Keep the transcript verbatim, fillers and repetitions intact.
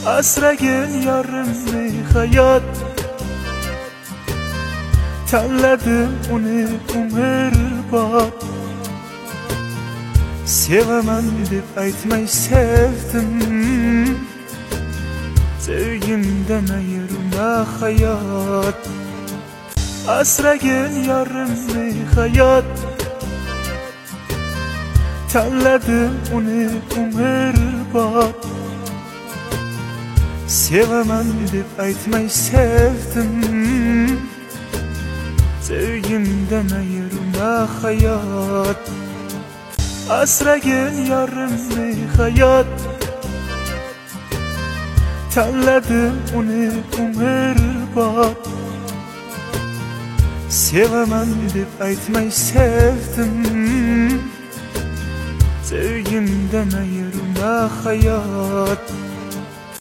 asragin yorimni hayot. Tanladim uni umrbod. Sevaman deb aytmay sevdim, sevgimdan ayirma hayot. Asragin yorimni hayot. Tanladim uni umrbod. Sevaman deb aytmay sevdim, sevgimdan ayirma hayot. Asragin yorimni hayot. Tanladim uni umrbod. Sevaman deb aytmay sevdim, sevgimdan ayirma hayot.